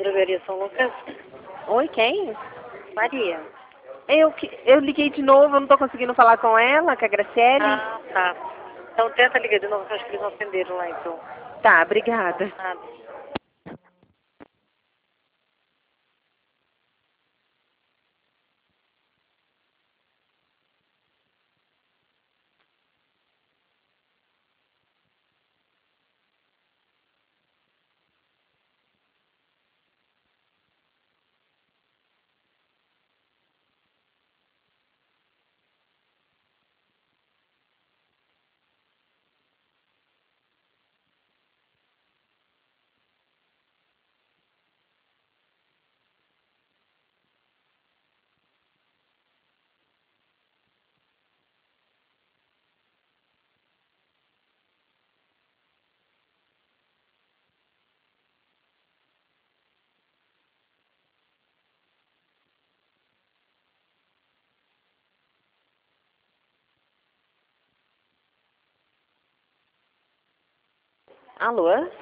Drogaria São Lucas? Oi, quem? Maria. Eu liguei de novo, eu não tô conseguindo falar com ela, com a Graciele. Ah, tá. Então tenta ligar de novo, que eu acho que eles não atenderam lá, então. Tá, obrigada. Ah, Alô?